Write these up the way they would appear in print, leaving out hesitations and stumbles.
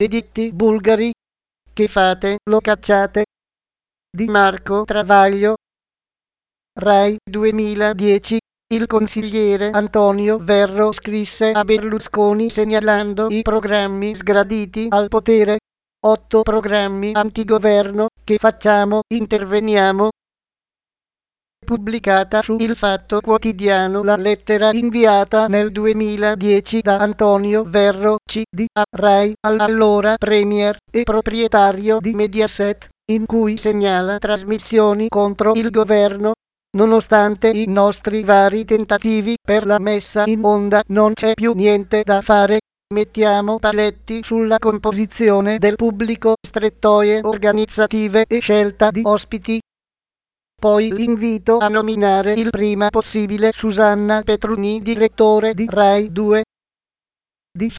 editti bulgari. Che fate, lo cacciate? Di Marco Travaglio. Rai 2010. Il consigliere Antonio Verro scrisse a Berlusconi segnalando i programmi sgraditi al potere. 8 programmi antigoverno, che facciamo, interveniamo. Pubblicata su Il Fatto Quotidiano la lettera inviata nel 2010 da Antonio Verro CD a Rai, allora premier e proprietario di Mediaset, in cui segnala trasmissioni contro il governo. Nonostante i nostri vari tentativi per la messa in onda non c'è più niente da fare. Mettiamo paletti sulla composizione del pubblico, strettoie organizzative e scelta di ospiti. Poi l'invito a nominare il prima possibile Susanna Petruni direttore di Rai 2. Di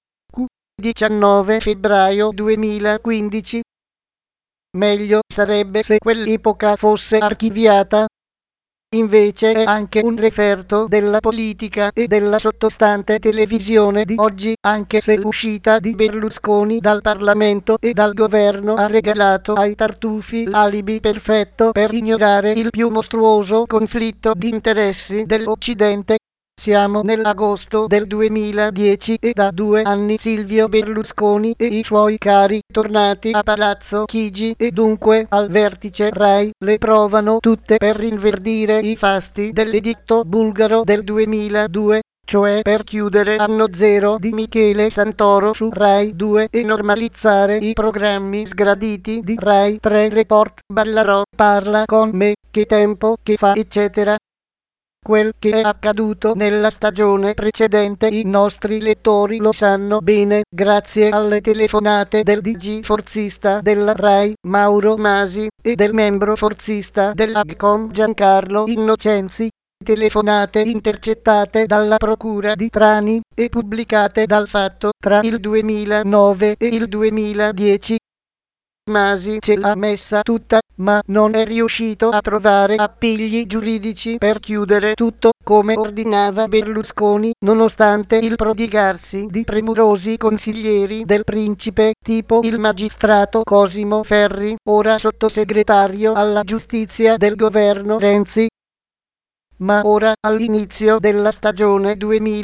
19 febbraio 2015. Meglio sarebbe se quell'epoca fosse archiviata. Invece è anche un referto della politica e della sottostante televisione di oggi, anche se l'uscita di Berlusconi dal Parlamento e dal governo ha regalato ai tartufi l'alibi perfetto per ignorare il più mostruoso conflitto di interessi dell'Occidente. Siamo nell'agosto del 2010 e da 2 anni Silvio Berlusconi e i suoi cari, tornati a Palazzo Chigi e dunque al vertice Rai, le provano tutte per rinverdire i fasti dell'editto bulgaro del 2002, cioè per chiudere Anno Zero di Michele Santoro su Rai 2 e normalizzare i programmi sgraditi di Rai 3 Report, Ballarò, Parla con me, Che tempo che fa, eccetera. Quel che è accaduto nella stagione precedente i nostri lettori lo sanno bene, grazie alle telefonate del DG forzista della Rai, Mauro Masi, e del membro forzista dell'Agcom Giancarlo Innocenzi. Telefonate intercettate dalla procura di Trani e pubblicate dal Fatto tra il 2009 e il 2010. Masi ce l'ha messa tutta, ma non è riuscito a trovare appigli giuridici per chiudere tutto, come ordinava Berlusconi, nonostante il prodigarsi di premurosi consiglieri del principe, tipo il magistrato Cosimo Ferri, ora sottosegretario alla giustizia del governo Renzi. Ma ora, all'inizio della stagione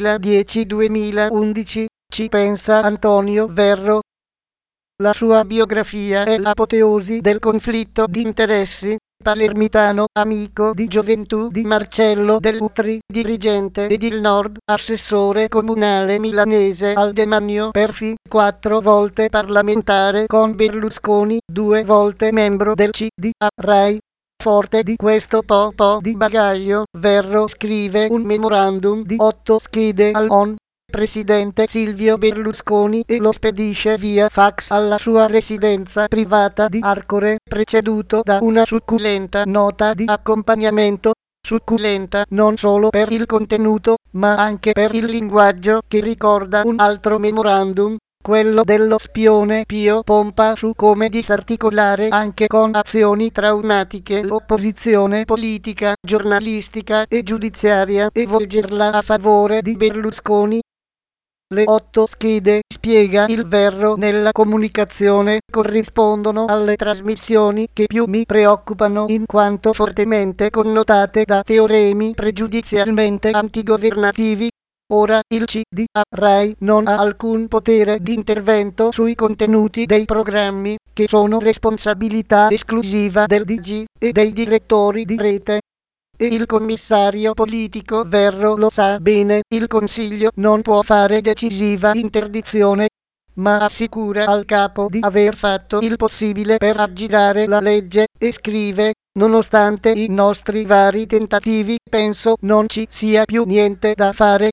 2010-2011, ci pensa Antonio Verro. La sua biografia è l'apoteosi del conflitto di interessi. Palermitano, amico di gioventù di Marcello Dell'Utri, dirigente Edil Nord, assessore comunale milanese al demanio Perfi, 4 volte parlamentare con Berlusconi, 2 volte membro del CDA Rai. Forte di questo po' di bagaglio, Verro scrive un memorandum di 8 schede all'ON. Presidente Silvio Berlusconi e lo spedisce via fax alla sua residenza privata di Arcore, preceduto da una succulenta nota di accompagnamento, succulenta non solo per il contenuto, ma anche per il linguaggio che ricorda un altro memorandum, quello dello spione Pio Pompa su come disarticolare anche con azioni traumatiche l'opposizione politica, giornalistica e giudiziaria e volgerla a favore di Berlusconi. Le 8 schede, spiega il Verro nella comunicazione, corrispondono alle trasmissioni che più mi preoccupano in quanto fortemente connotate da teoremi pregiudizialmente antigovernativi. Ora il CDA Rai non ha alcun potere di intervento sui contenuti dei programmi, che sono responsabilità esclusiva del DG e dei direttori di rete. E il commissario politico Verro lo sa bene, il Consiglio non può fare decisiva interdizione, ma assicura al capo di aver fatto il possibile per aggirare la legge, e scrive: nonostante i nostri vari tentativi, penso non ci sia più niente da fare.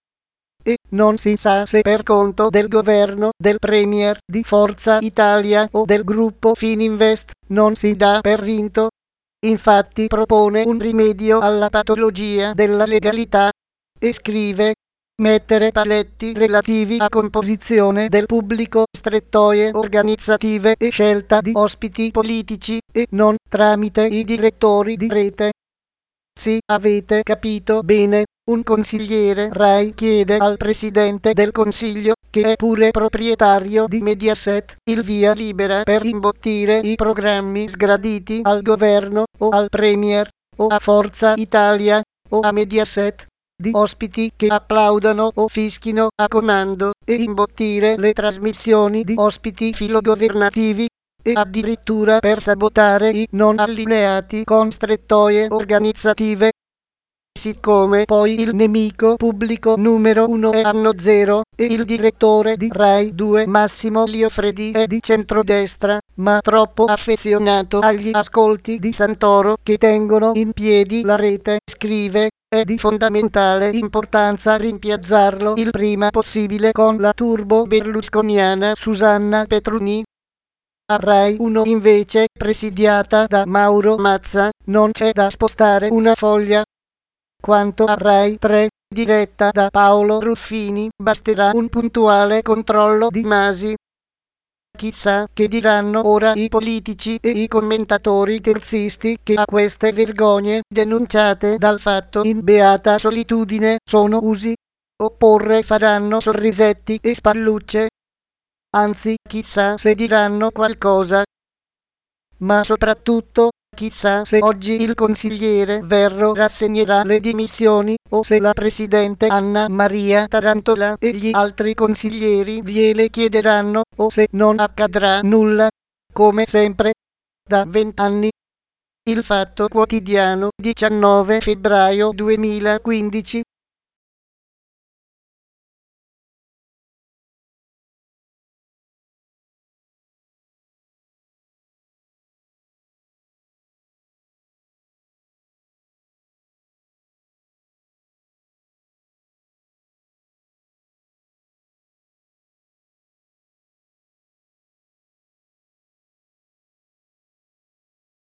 E non si sa se per conto del governo, del premier, di Forza Italia o del gruppo Fininvest, non si dà per vinto. Infatti propone un rimedio alla patologia della legalità e scrive: mettere paletti relativi a composizione del pubblico, strettoie organizzative e scelta di ospiti politici, e non tramite i direttori di rete. Sì, avete capito bene. Un consigliere Rai chiede al Presidente del Consiglio, che è pure proprietario di Mediaset, il via libera per imbottire i programmi sgraditi al governo o al Premier o a Forza Italia o a Mediaset, di ospiti che applaudano o fischino a comando, e imbottire le trasmissioni di ospiti filogovernativi, e addirittura per sabotare i non allineati con strettoie organizzative. Siccome poi il nemico pubblico numero 1 è Anno Zero e il direttore di Rai 2 Massimo Liofredi è di centrodestra, ma troppo affezionato agli ascolti di Santoro che tengono in piedi la rete, scrive, è di fondamentale importanza rimpiazzarlo il prima possibile con la turbo berlusconiana Susanna Petruni. A Rai 1 invece, presidiata da Mauro Mazza, non c'è da spostare una foglia. Quanto a Rai 3, diretta da Paolo Ruffini, basterà un puntuale controllo di Masi. Chissà che diranno ora i politici e i commentatori terzisti che a queste vergogne denunciate dal Fatto in beata solitudine sono usi. Opporre faranno sorrisetti e spallucce. Anzi, chissà se diranno qualcosa. Ma soprattutto, chissà se oggi il consigliere Verro rassegnerà le dimissioni o se la presidente Anna Maria Tarantola e gli altri consiglieri gliele chiederanno o se non accadrà nulla, come sempre, da 20 anni. Il Fatto Quotidiano, 19 febbraio 2015.